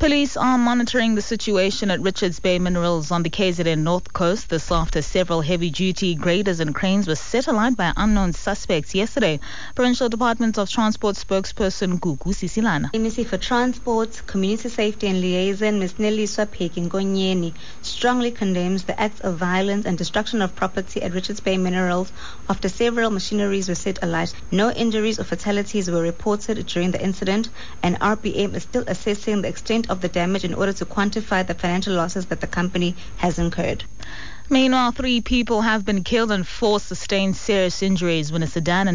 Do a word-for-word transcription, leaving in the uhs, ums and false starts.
Police are monitoring the situation at Richards Bay Minerals on the K Z N North Coast. This after several heavy-duty graders and cranes were set alight by unknown suspects yesterday. Provincial Department of Transport spokesperson Gugu Sisilana. M E C for Transport, Community Safety and Liaison, Miz Neliswa Pheki-Nkonyeni, strongly condemns the acts of violence and destruction of property at Richards Bay Minerals after several machineries were set alight. No injuries or fatalities were reported during the incident, and R P M is still assessing the extent of the damage in order to quantify the financial losses that the company has incurred. Meanwhile, three people have been killed and four sustained serious injuries when a sedan and